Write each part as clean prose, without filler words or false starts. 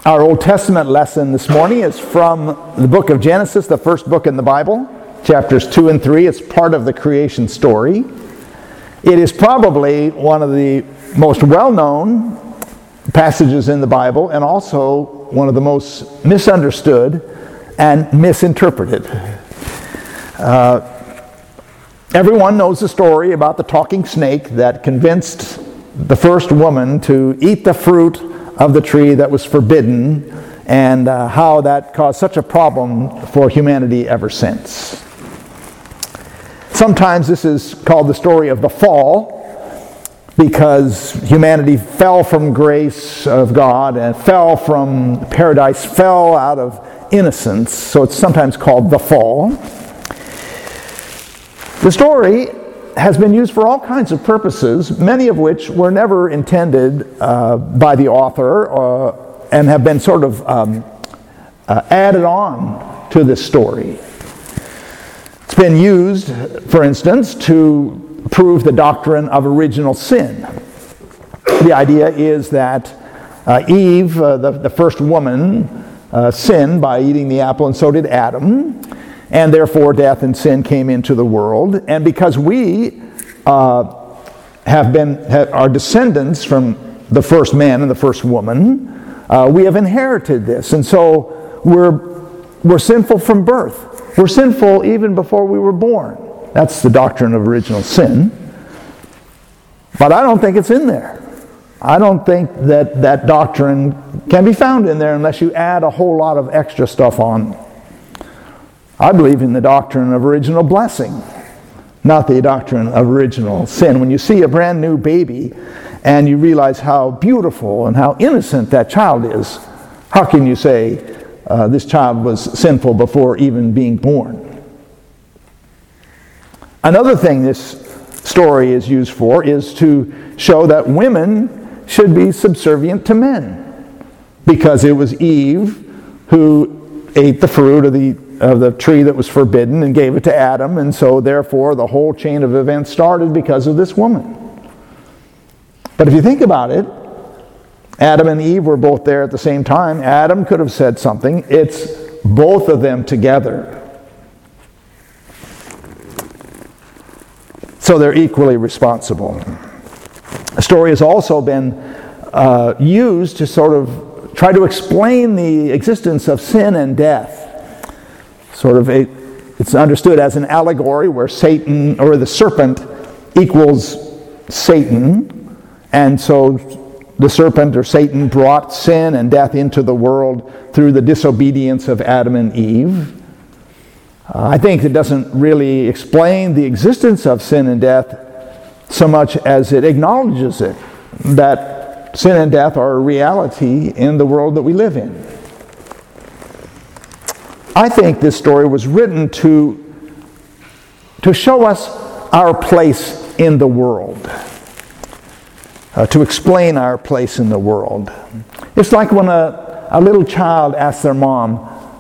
Our Old Testament lesson this morning is from the book of Genesis, the first book in the Bible, chapters 2 and 3. It's part of the creation story. It is probably one of the most well-known passages in the Bible and also one of the most misunderstood and misinterpreted. Everyone knows the story about the talking snake that convinced the first woman to eat the fruit of the tree that was forbidden, and how that caused such a problem for humanity ever since. Sometimes this is called the story of the fall, because humanity fell from grace of God and fell from paradise, fell out of innocence, so it's sometimes called the fall. The story has been used for all kinds of purposes, many of which were never intended by the author and have been sort of added on to this story. It's been used, for instance, to prove the doctrine of original sin. The idea is that Eve, the first woman, sinned by eating the apple, and so did Adam. And therefore death and sin came into the world. And because we are descendants from the first man and the first woman, we have inherited this. And so we're sinful from birth. We're sinful even before we were born. That's the doctrine of original sin. But I don't think it's in there. I don't think that doctrine can be found in there unless you add a whole lot of extra stuff on. I believe in the doctrine of original blessing, not the doctrine of original sin. When you see a brand new baby and you realize how beautiful and how innocent that child is, how can you say this child was sinful before even being born? Another thing this story is used for is to show that women should be subservient to men, because it was Eve who ate the fruit of the tree that was forbidden and gave it to Adam, and so therefore the whole chain of events started because of this woman. But if you think about it, Adam and Eve were both there at the same time. Adam could have said something. It's both of them together. So they're equally responsible. The story has also been used to sort of try to explain the existence of sin and death. It's understood as an allegory where Satan, or the serpent, equals Satan, and so the serpent or Satan brought sin and death into the world through the disobedience of Adam and Eve. I think it doesn't really explain the existence of sin and death so much as it acknowledges it, that sin and death are a reality in the world that we live in. I think this story was written to show us our place in the world, to explain our place in the world. It's like when a little child asks their mom,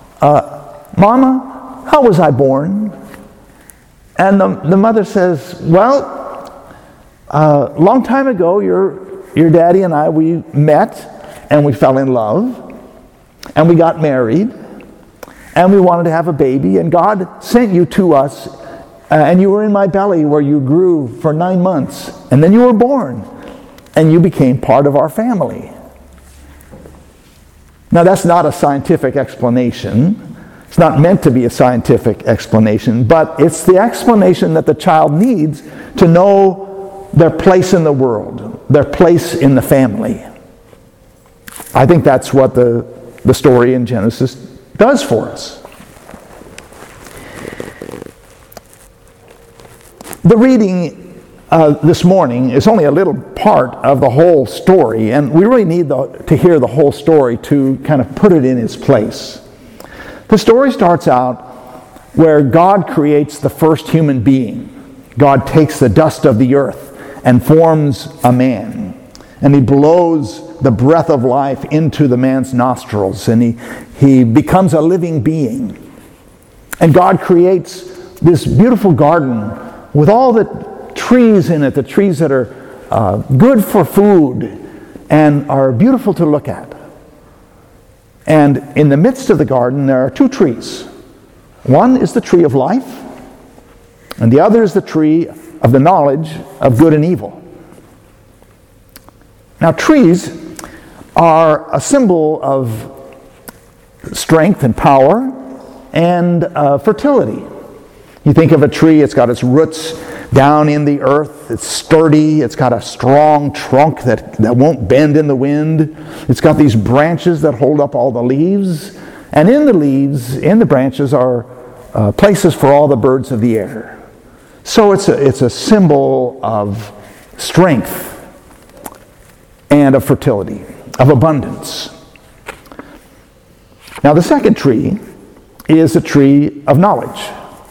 "Mama, how was I born?" And the mother says, "Well, a long time ago, your daddy and I, we met and we fell in love and we got married. And we wanted to have a baby, and God sent you to us, and you were in my belly where you grew for 9 months, and then you were born, and you became part of our family." Now that's not a scientific explanation. It's not meant to be a scientific explanation, but it's the explanation that the child needs to know their place in the world, their place in the family. I think that's what the story in Genesis does for us. The reading this morning is only a little part of the whole story, and we really need to hear the whole story to kind of put it in its place. The story starts out where God creates the first human being. God takes the dust of the earth and forms a man, and he blows the breath of life into the man's nostrils, and he becomes a living being. And God creates this beautiful garden with all the trees in it, the trees that are good for food and are beautiful to look at. And in the midst of the garden, there are two trees. One is the tree of life, and the other is the tree of the knowledge of good and evil. Now, trees are a symbol of strength and power and fertility. You think of a tree, it's got its roots down in the earth, it's sturdy, it's got a strong trunk that won't bend in the wind, it's got these branches that hold up all the leaves, and in the leaves, in the branches, are places for all the birds of the air. So it's a symbol of strength and of fertility, of abundance. Now the second tree is a tree of knowledge.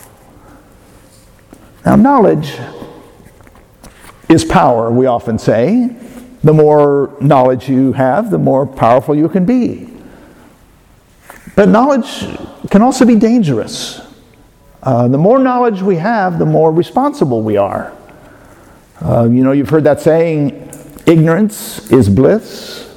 Now, knowledge is power, we often say. The more knowledge you have, the more powerful you can be. But knowledge can also be dangerous. The more knowledge we have, the more responsible we are. You've heard that saying, ignorance is bliss.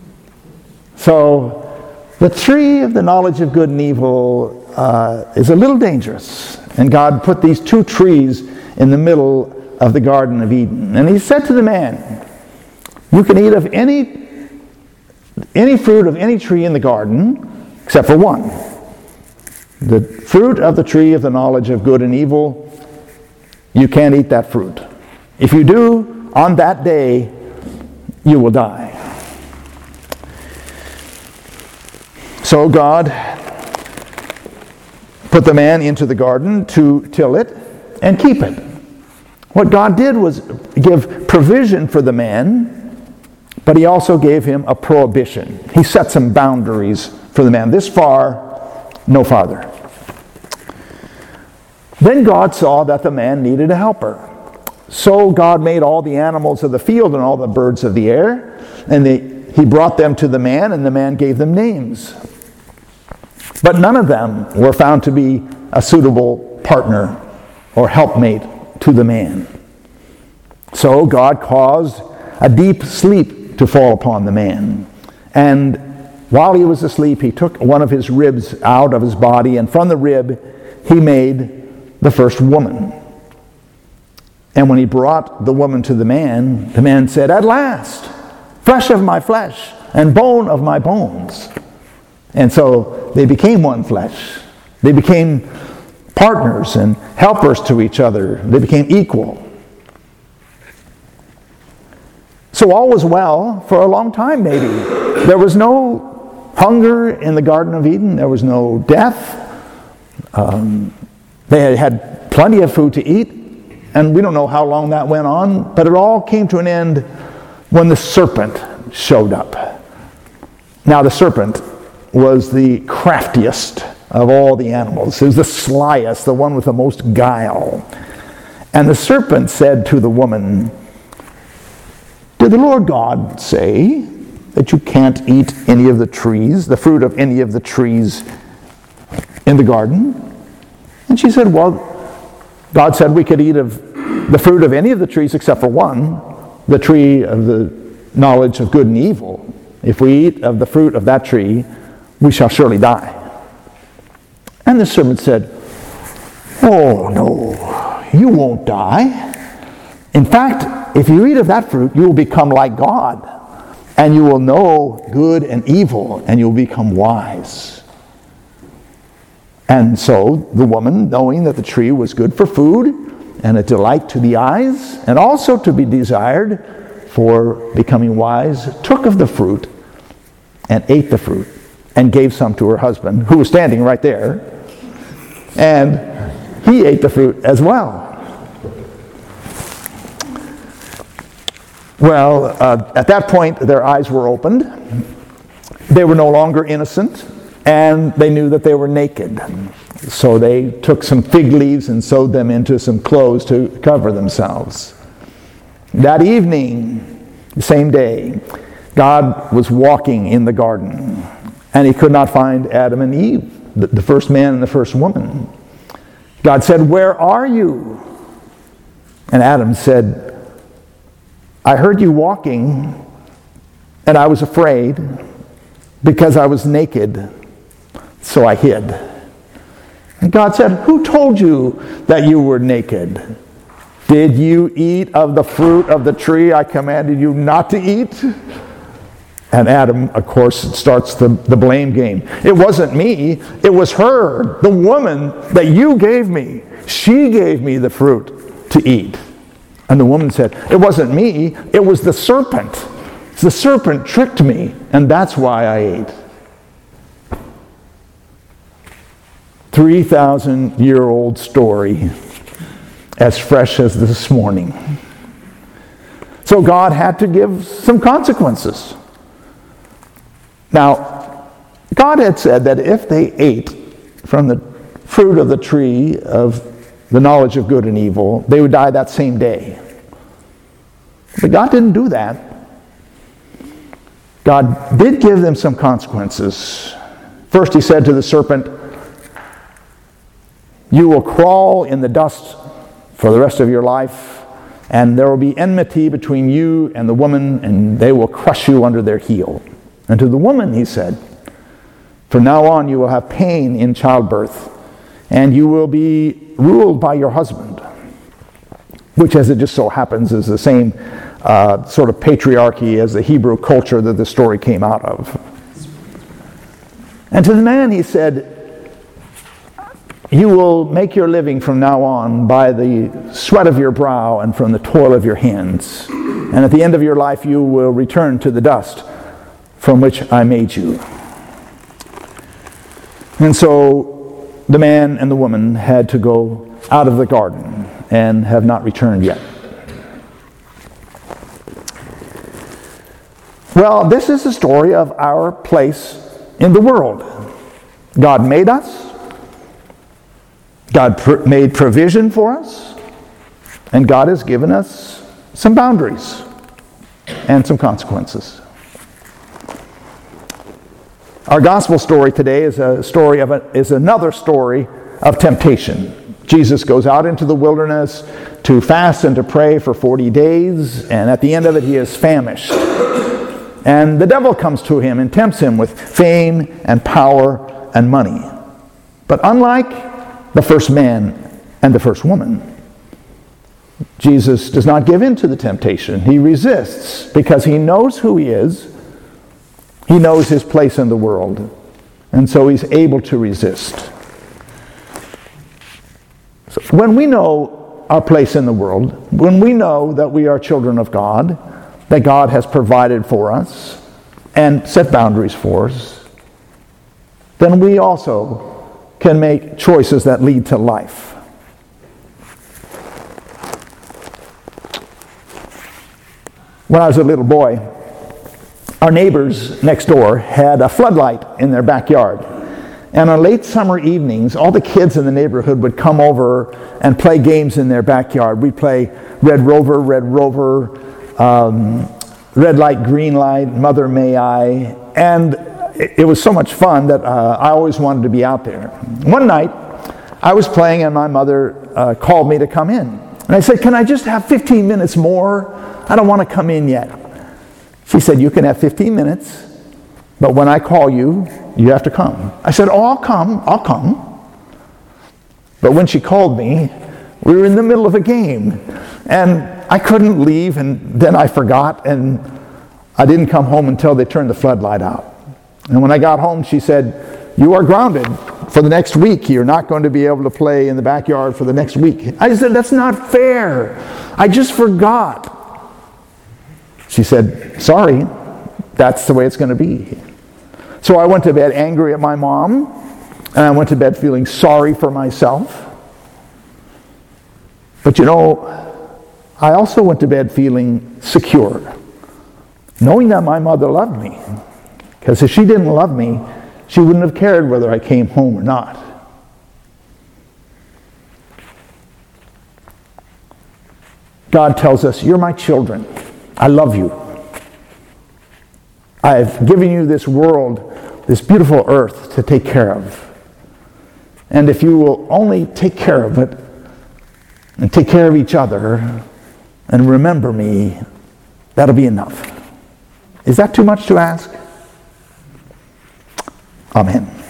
So, the tree of the knowledge of good and evil is a little dangerous. And God put these two trees in the middle of the Garden of Eden. And he said to the man, you can eat of any fruit of any tree in the garden, except for one. The fruit of the tree of the knowledge of good and evil, you can't eat that fruit. If you do, on that day, you will die. So God put the man into the garden to till it and keep it. What God did was give provision for the man, but he also gave him a prohibition. He set some boundaries for the man. This far, no farther. Then God saw that the man needed a helper. So God made all the animals of the field and all the birds of the air, and he brought them to the man, and the man gave them names. But none of them were found to be a suitable partner or helpmate to the man. So God caused a deep sleep to fall upon the man. And while he was asleep, he took one of his ribs out of his body, and from the rib he made the first woman. And when he brought the woman to the man said, "At last, flesh of my flesh and bone of my bones." And so they became one flesh. They became partners and helpers to each other. They became equal. So all was well for a long time, maybe. There was no hunger in the Garden of Eden. There was no death. They had plenty of food to eat. And we don't know how long that went on, but it all came to an end when the serpent showed up. Now the serpent was the craftiest of all the animals. It was the slyest, the one with the most guile. And the serpent said to the woman, "Did the Lord God say that you can't eat any of the trees, the fruit of any of the trees in the garden?" And she said, "Well, God said we could eat of the fruit of any of the trees except for one, the tree of the knowledge of good and evil. If we eat of the fruit of that tree, we shall surely die." And the serpent said, "Oh no, you won't die. In fact, if you eat of that fruit, you will become like God, and you will know good and evil, and you will become wise." And so the woman, knowing that the tree was good for food and a delight to the eyes, and also to be desired for becoming wise, took of the fruit and ate the fruit and gave some to her husband, who was standing right there, and he ate the fruit as well. Well, at that point, their eyes were opened. They were no longer innocent, and they knew that they were naked. So they took some fig leaves and sewed them into some clothes to cover themselves. That evening, the same day, God was walking in the garden, and he could not find Adam and Eve, the first man and the first woman. God said, "Where are you?" And Adam said, "I heard you walking, and I was afraid, because I was naked, so I hid. And God said, who told you that you were naked? Did you eat of the fruit of the tree I commanded you not to eat? And Adam, of course, starts the blame game. It wasn't me, it was her, the woman that you gave me. She gave me the fruit to eat. And the woman said, it wasn't me, it was the serpent. The serpent tricked me, and that's why I ate. 3,000-year-old story, as fresh as this morning. So God had to give some consequences. Now, God had said that if they ate from the fruit of the tree of the knowledge of good and evil, they would die that same day. But God didn't do that. God did give them some consequences. First, he said to the serpent, you will crawl in the dust for the rest of your life, and there will be enmity between you and the woman, and they will crush you under their heel. And to the woman, he said, from now on you will have pain in childbirth, and you will be ruled by your husband, which, as it just so happens, is the same sort of patriarchy as the Hebrew culture that the story came out of. And to the man he said, you will make your living from now on by the sweat of your brow and from the toil of your hands. And at the end of your life you will return to the dust from which I made you. And so the man and the woman had to go out of the garden and have not returned yet. Well, this is the story of our place in the world. God made us. God made provision for us. And God has given us some boundaries and some consequences. Our gospel story today is another story of temptation. Jesus goes out into the wilderness to fast and to pray for 40 days, and at the end of it he is famished. And the devil comes to him and tempts him with fame and power and money. But unlike the first man and the first woman, Jesus does not give in to the temptation. He resists because he knows who he is. He knows his place in the world. And so he's able to resist. So when we know our place in the world, when we know that we are children of God, that God has provided for us and set boundaries for us, then we also can make choices that lead to life. When I was a little boy, our neighbors next door had a floodlight in their backyard. And on late summer evenings, all the kids in the neighborhood would come over and play games in their backyard. We'd play Red Rover, Red Light, Green Light, Mother May I. And it was so much fun that I always wanted to be out there. One night, I was playing and my mother called me to come in. And I said, can I just have 15 minutes more? I don't want to come in yet. She said, you can have 15 minutes, but when I call you, you have to come. I said, oh, I'll come. But when she called me, we were in the middle of a game. And I couldn't leave, and then I forgot, and I didn't come home until they turned the floodlight out. And when I got home, she said, you are grounded for the next week. You're not going to be able to play in the backyard for the next week. I said, that's not fair. I just forgot. She said, sorry, that's the way it's going to be. So I went to bed angry at my mom, and I went to bed feeling sorry for myself. But you know, I also went to bed feeling secure, knowing that my mother loved me. Because if she didn't love me, she wouldn't have cared whether I came home or not. God tells us, you're my children. I love you. I've given you this world, this beautiful earth to take care of. And if you will only take care of it, and take care of each other, and remember me, that'll be enough. Is that too much to ask? Amen.